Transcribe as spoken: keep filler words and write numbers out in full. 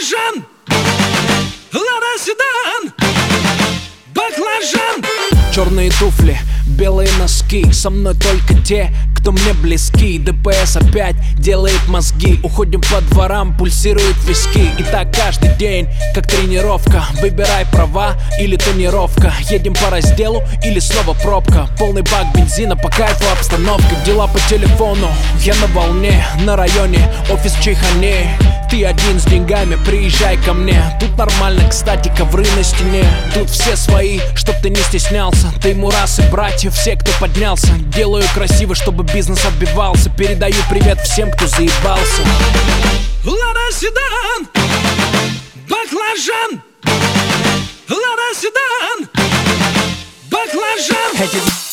Баклажан, Лада седан, баклажан. Черные туфли, белые носки, со мной только те, кто мне близки. ДПС опять делает мозги, уходим по дворам, пульсируют виски. И так каждый день, как тренировка. Выбирай права или тонировка. Едем по разделу или снова пробка. Полный бак бензина, по кайфу обстановка. Дела по телефону, я на волне. На районе, офис в Чайхане. Ты один с деньгами, приезжай ко мне. Тут нормально, кстати, ковры на стене. Тут все свои, чтоб ты не стеснялся. Ты мурасы, братья, все, кто поднялся. Делаю красиво, чтобы бизнес отбивался. Передаю привет всем, кто заебался. Лада седан, баклажан, Лада седан, баклажан. Эти